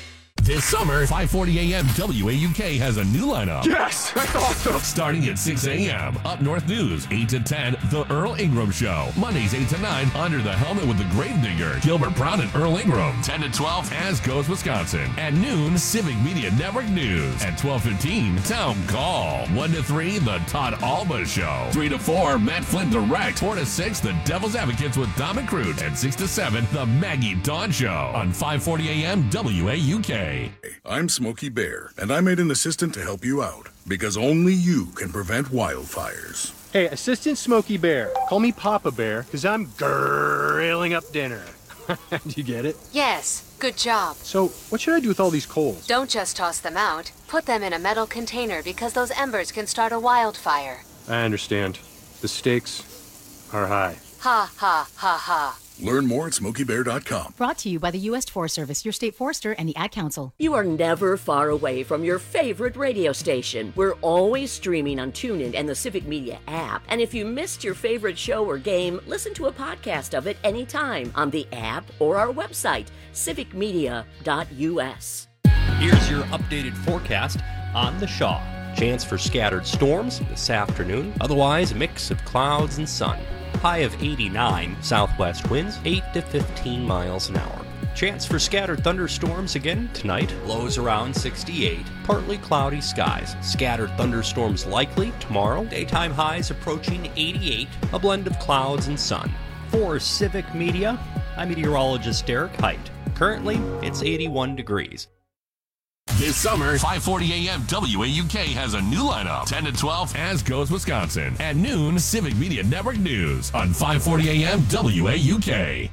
This summer, 5:40 a.m. WAUK has a new lineup. Yes, that's awesome. Starting at 6 a.m. Up North News, 8 to 10, The Earl Ingram Show. Mondays, 8 to 9, Under the Helmet with the Gravedigger, Gilbert Brown and Earl Ingram. 10 to 12, As Goes Wisconsin. At noon, Civic Media Network News. At 12:15, Town Call. 1 to 3, The Todd Alba Show. 3 to 4, Matt Flynn Direct. 4 to 6, The Devil's Advocates with Dom and Crute. And 6 to 7, The Maggie Dawn Show on 5:40 a.m. WAUK. I'm Smokey Bear, and I made an assistant to help you out, because only you can prevent wildfires. Hey, Assistant Smokey Bear. Call me Papa Bear, because I'm grilling up dinner. Do you get it? Yes, good job. So, what should I do with all these coals? Don't just toss them out. Put them in a metal container because those embers can start a wildfire. I understand. The stakes are high. Ha, ha, ha, ha. Learn more at SmokeyBear.com. Brought to you by the U.S. Forest Service, your state forester, and the Ad Council. You are never far away from your favorite radio station. We're always streaming on TuneIn and the Civic Media app. And if you missed your favorite show or game, listen to a podcast of it anytime on the app or our website, civicmedia.us. Here's your updated forecast on the Shaw. Chance for scattered storms this afternoon. Otherwise, a mix of clouds and sun. High of 89, southwest winds 8 to 15 miles an hour. Chance for scattered thunderstorms again tonight. Lows around 68. Partly cloudy skies. Scattered thunderstorms likely tomorrow. Daytime highs approaching 88. A blend of clouds and sun. For Civic Media, I'm meteorologist Derek Height. Currently, it's 81 degrees. This summer, 5:40 a.m. WAUK has a new lineup. 10 to 12, As Goes Wisconsin. At noon, Civic Media Network News on 5:40 a.m. WAUK.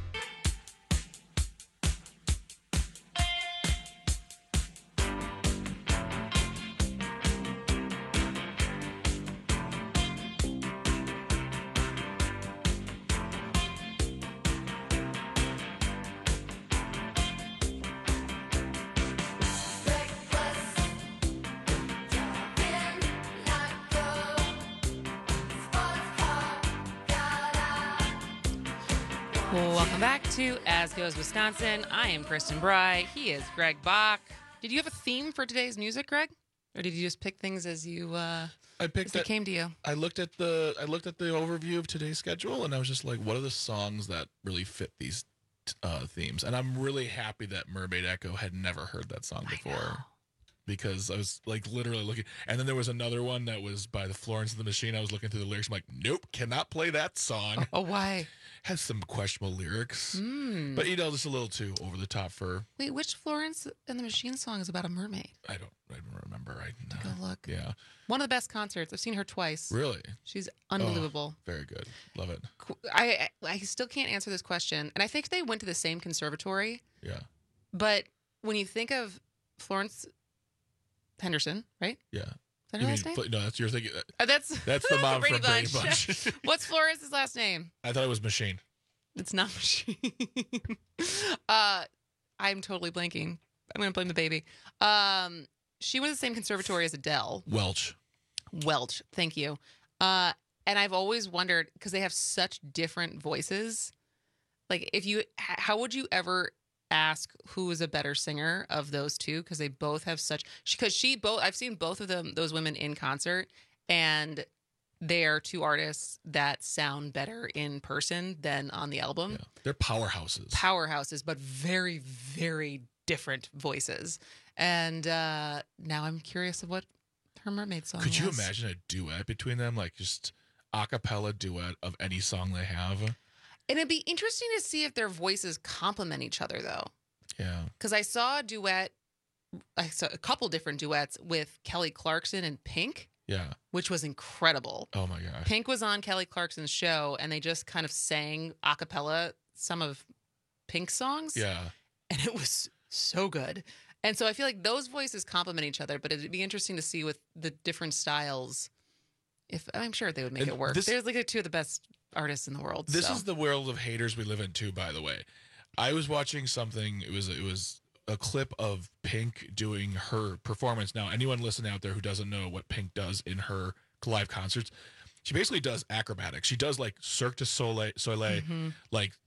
Welcome back to As Goes Wisconsin. I am Kristen Bry. He is Greg Bach. Did you have a theme for today's music, Greg? Or did you just pick things as you I picked as they came to you? I looked at the overview of today's schedule, and I was just like, what are the songs that really fit these themes? And I'm really happy that Mermaid Echo had never heard that song before. Because I was like literally looking, and then there was another one that was by the Florence and the Machine. I was looking through the lyrics. I'm like, nope, cannot play that song. Oh, why? Has some questionable lyrics, but just a little too over the top for. Wait, which Florence and the Machine song is about a mermaid? I don't remember. Go look. Yeah, one of the best concerts. I've seen her twice. Really? She's unbelievable. Oh, very good. Love it. I still can't answer this question, and I think they went to the same conservatory. Yeah. But when you think of Florence Henderson, right? Yeah. Is that her last name? No, that's you're thinking. That's the mom Brady from Brady Bunch. What's Florence's last name? I thought it was Machine. It's not Machine. I'm totally blanking. I'm going to blame the baby. She went to the same conservatory as Adele. Welch. Thank you. And I've always wondered, because they have such different voices. Like, how would you ever ask who is a better singer of those two? Because they both have I've seen both of those women in concert, and they are two artists that sound better in person than on the album. Yeah. They're powerhouses, but very, very different voices. And now I'm curious of what her mermaid song Could you imagine a duet between them, like just a cappella duet of any song they have? And it'd be interesting to see if their voices complement each other, though. Yeah. Because I saw a couple different duets with Kelly Clarkson and Pink. Yeah. Which was incredible. Oh, my gosh. Pink was on Kelly Clarkson's show, and they just kind of sang a cappella some of Pink's songs. Yeah. And it was so good. And so I feel like those voices complement each other, but it'd be interesting to see with the different styles. I'm sure they would make it work. There's like two of the best artists in the world. This is the world of haters we live in too, by the way. I was watching something. It was a clip of Pink doing her performance. Now, anyone listening out there who doesn't know what Pink does in her live concerts, she basically does acrobatics. She does like Cirque du Soleil, like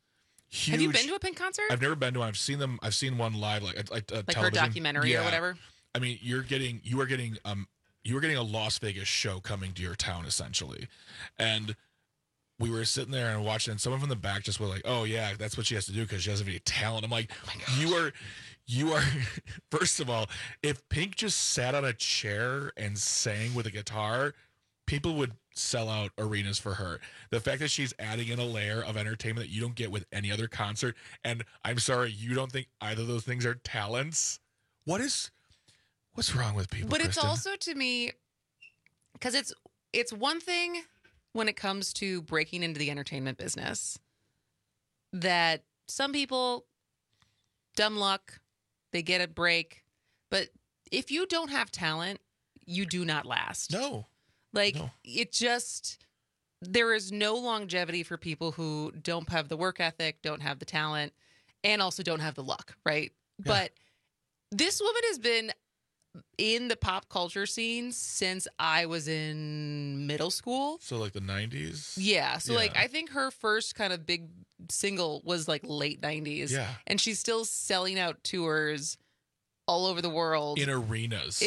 huge. Have you been to a Pink concert? I've never been to one. I've seen them. I've seen one live, like like television. her documentary or whatever. I mean, you are getting a Las Vegas show coming to your town essentially, and we were sitting there and watching, and someone from the back just was like, "Oh yeah, that's what she has to do because she doesn't have any talent." I'm like, you are. First of all, if Pink just sat on a chair and sang with a guitar, people would sell out arenas for her. The fact that she's adding in a layer of entertainment that you don't get with any other concert, and I'm sorry, you don't think either of those things are talents? What's wrong with people? But Kristen? it's also, to me, because it's one thing when it comes to breaking into the entertainment business that some people, dumb luck, they get a break. But if you don't have talent, you do not last. No. It just, there is no longevity for people who don't have the work ethic, don't have the talent, and also don't have the luck, right? Yeah. But this woman has been in the pop culture scene since I was in middle school. So like the 90s? Yeah. So like I think her first kind of big single was like late 90s. Yeah. And she's still selling out tours all over the world. In arenas.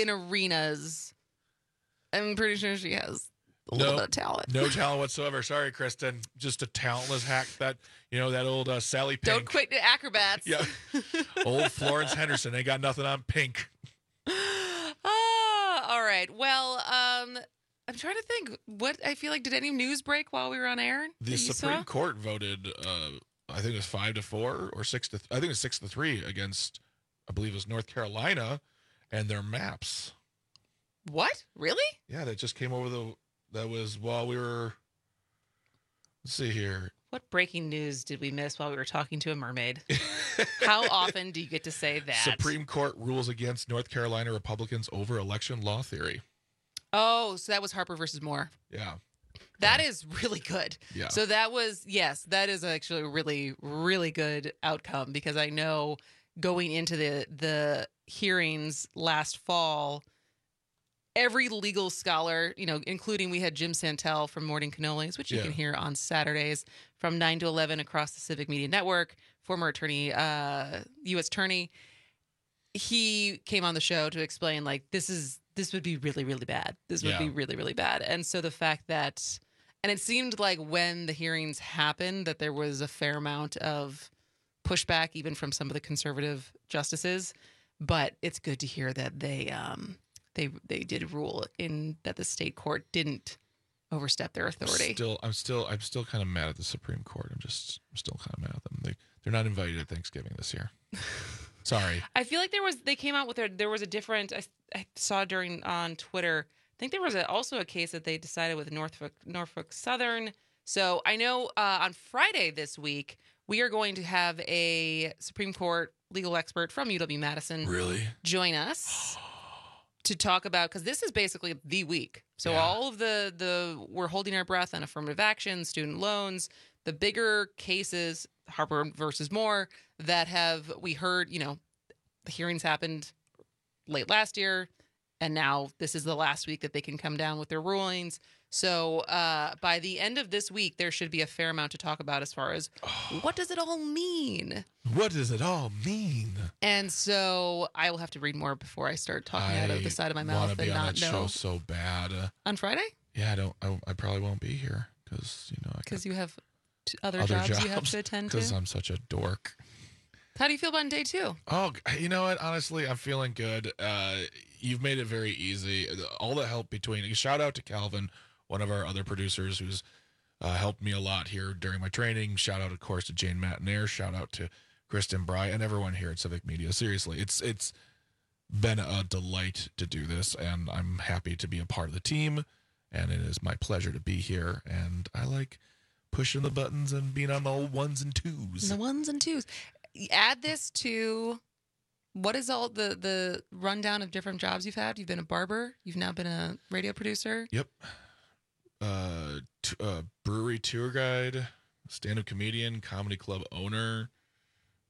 I'm pretty sure she has a little bit of talent. No talent whatsoever. Sorry, Kristen. Just a talentless hack. That old Sally Pink. Don't quit the acrobats. Yeah. Old Florence Henderson ain't got nothing on Pink. All right. Well, I'm trying to think. I feel like, did any news break while we were on air? The Supreme Court voted, I think it was 5-4 or 6-3. I think it was 6-3 against, I believe it was North Carolina and their maps. What? Really? Yeah, that just came over that was while we were, let's see here. What breaking news did we miss while we were talking to a mermaid? How often do you get to say that? Supreme Court rules against North Carolina Republicans over election law theory. Oh, so that was Harper versus Moore. Yeah. That is really good. Yeah. So that is actually a really, really good outcome, because I know going into the hearings last fall, every legal scholar, including we had Jim Santel from Morning Cannolis, which you can hear on Saturdays from 9 to 11 across the Civic Media Network, former attorney, U.S. attorney. He came on the show to explain, like, this would be really, really bad. This would be really, really bad. And so the fact that, and it seemed like when the hearings happened that there was a fair amount of pushback, even from some of the conservative justices. But it's good to hear that they did rule in that the state court didn't overstep their authority. I'm still kind of mad at the Supreme Court. I'm still kind of mad at them. They're not invited at Thanksgiving this year. Sorry. I feel like they came out with there was a different, I saw on Twitter, I think there was also a case that they decided with Norfolk Southern. So I know on Friday this week, we are going to have a Supreme Court legal expert from UW-Madison join us to talk about, because this is basically the week. So all of we're holding our breath on affirmative action, student loans, the bigger cases, Harper versus Moore, that we heard, the hearings happened late last year, and now this is the last week that they can come down with their rulings. So by the end of this week, there should be a fair amount to talk about as far as what does it all mean? What does it all mean? And so I will have to read more before I start talking out of the side of my mouth. I want to be on that show so bad. On Friday? Yeah, I probably won't be here because you have other jobs you have to attend to. Because I'm such a dork. How do you feel about day 2? Oh, you know what? Honestly, I'm feeling good. You've made it very easy. All the help shout out to Calvin, one of our other producers who's helped me a lot here during my training. Shout out, of course, to Jane Matinair. Shout out to Kristen Bry and everyone here at Civic Media. Seriously, it's been a delight to do this, and I'm happy to be a part of the team, and it is my pleasure to be here, and I like pushing the buttons and being on the ones and twos. The ones and twos. Add this to what is all the rundown of different jobs you've had. You've been a barber. You've now been a radio producer. Yep. Brewery tour guide, stand-up comedian, comedy club owner,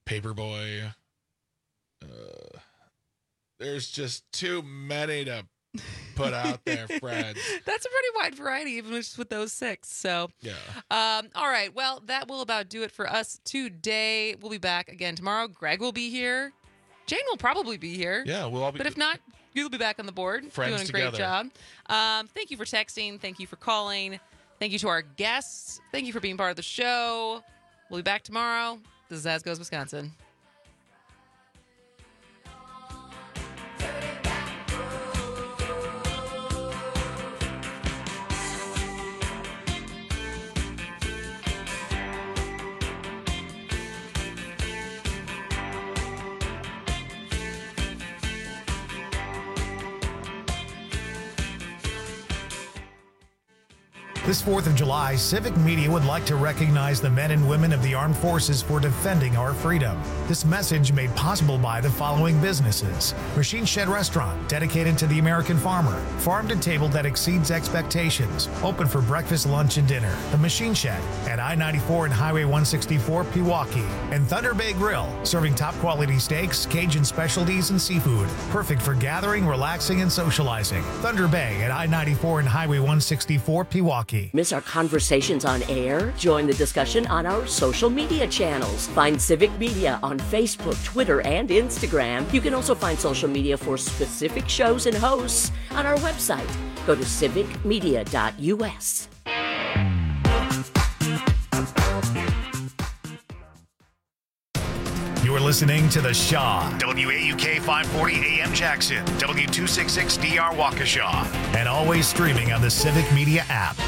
paperboy. There's just too many to put out there, friends. That's a pretty wide variety, even just with those 6. So, yeah. All right. Well, that will about do it for us today. We'll be back again tomorrow. Greg will be here. Jane will probably be here. Yeah, we'll all be. But if not, you'll be back on the board. Friends doing a great together. job. Thank you for texting. Thank you for calling. Thank you to our guests. Thank you for being part of the show. We'll be back tomorrow. This is As Goes Wisconsin. This 4th of July, Civic Media would like to recognize the men and women of the armed forces for defending our freedom. This message made possible by the following businesses: Machine Shed Restaurant, dedicated to the American farmer. Farm to table that exceeds expectations. Open for breakfast, lunch, and dinner. The Machine Shed at I-94 and Highway 164, Pewaukee. And Thunder Bay Grill, serving top quality steaks, Cajun specialties, and seafood. Perfect for gathering, relaxing, and socializing. Thunder Bay at I-94 and Highway 164, Pewaukee. Miss our conversations on air? Join the discussion on our social media channels. Find Civic Media on Facebook, Twitter, and Instagram. You can also find social media for specific shows and hosts on our website. Go to civicmedia.us. You're listening to The Shaw, WAUK 540 AM Jackson, W266DR Waukesha, and always streaming on the Civic Media app.